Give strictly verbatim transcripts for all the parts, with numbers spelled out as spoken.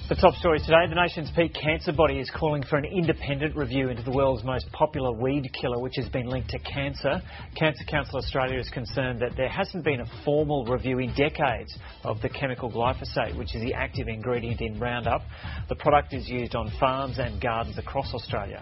The top story today, the nation's peak cancer body is calling for an independent review into the world's most popular weed killer, which has been linked to cancer. Cancer Council Australia is concerned that there hasn't been a formal review in decades of the chemical glyphosate, which is the active ingredient in Roundup. The product is used on farms and gardens across Australia.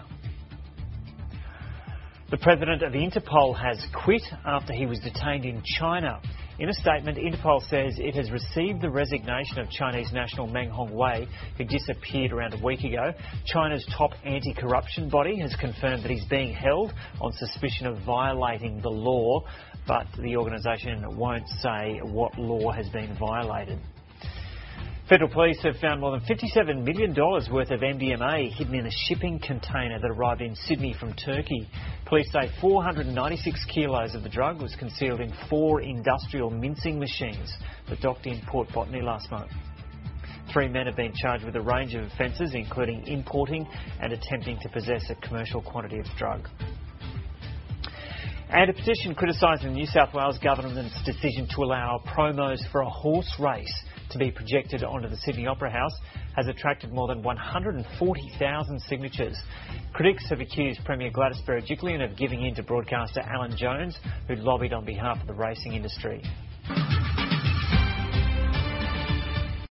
The president of Interpol has quit after he was detained in China. In a statement, Interpol says it has received the resignation of Chinese national Meng Hongwei, who disappeared around a week ago. China's top anti-corruption body has confirmed that he's being held on suspicion of violating the law, but the organisation won't say what law has been violated. Federal police have found more than fifty-seven million dollars worth of M D M A hidden in a shipping container that arrived in Sydney from Turkey. Police say four hundred ninety-six kilos of the drug was concealed in four industrial mincing machines that docked in Port Botany last month. Three men have been charged with a range of offences, including importing and attempting to possess a commercial quantity of the drug. And a petition criticising the New South Wales government's decision to allow promos for a horse race to be projected onto the Sydney Opera House has attracted more than one hundred forty thousand signatures. Critics have accused Premier Gladys Berejiklian of giving in to broadcaster Alan Jones, who lobbied on behalf of the racing industry.